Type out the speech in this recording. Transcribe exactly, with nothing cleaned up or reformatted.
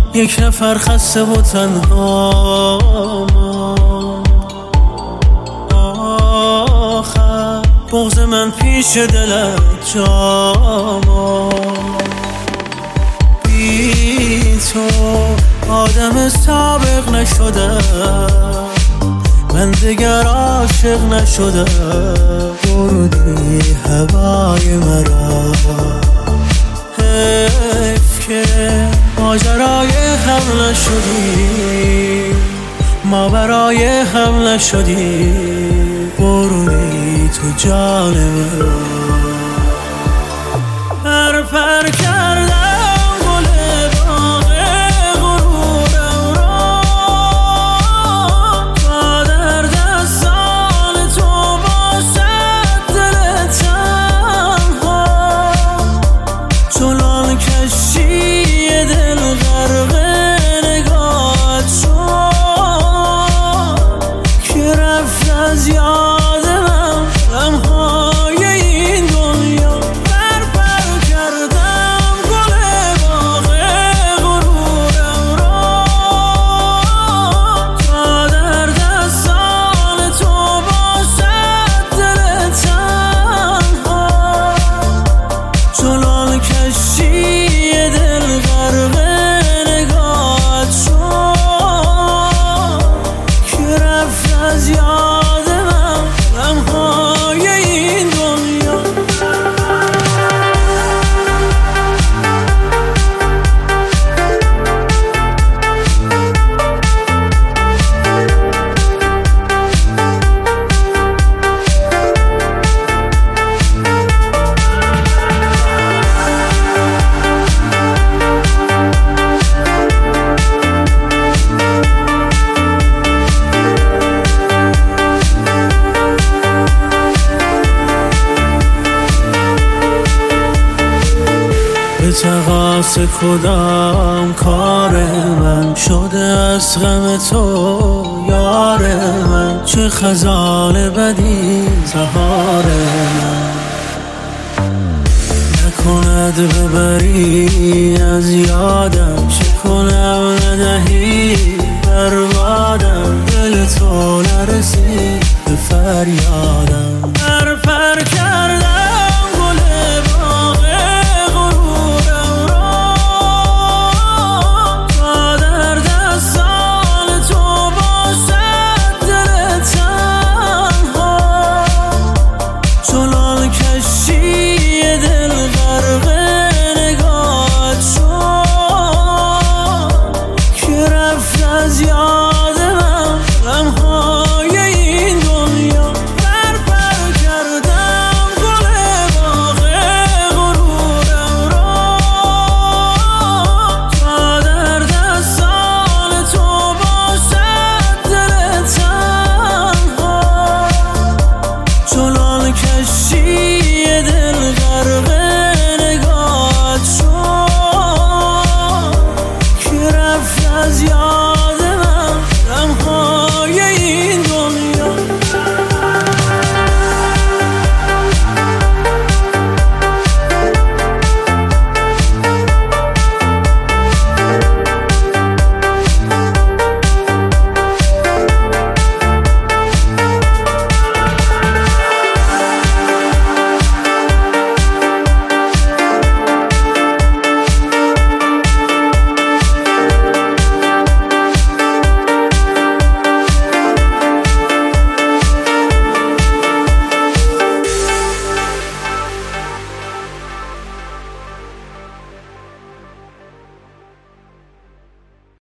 یک نفر خسته و تنها آخر بغض من پیش دلت جاما بی تو آدم سابق نشدم من دیگر عاشق نشدم بردی هوای مرا حیف که ماجرای هم نشدی ما برای هم نشدی بردی تو جان مرا پر پر کردم به تقاص کدام کار من شده از غم تو یار من چه خزان بدی زهار من نکند ببری از یادم چه کنم ندهی بربادم دل تو نرسید به فریادم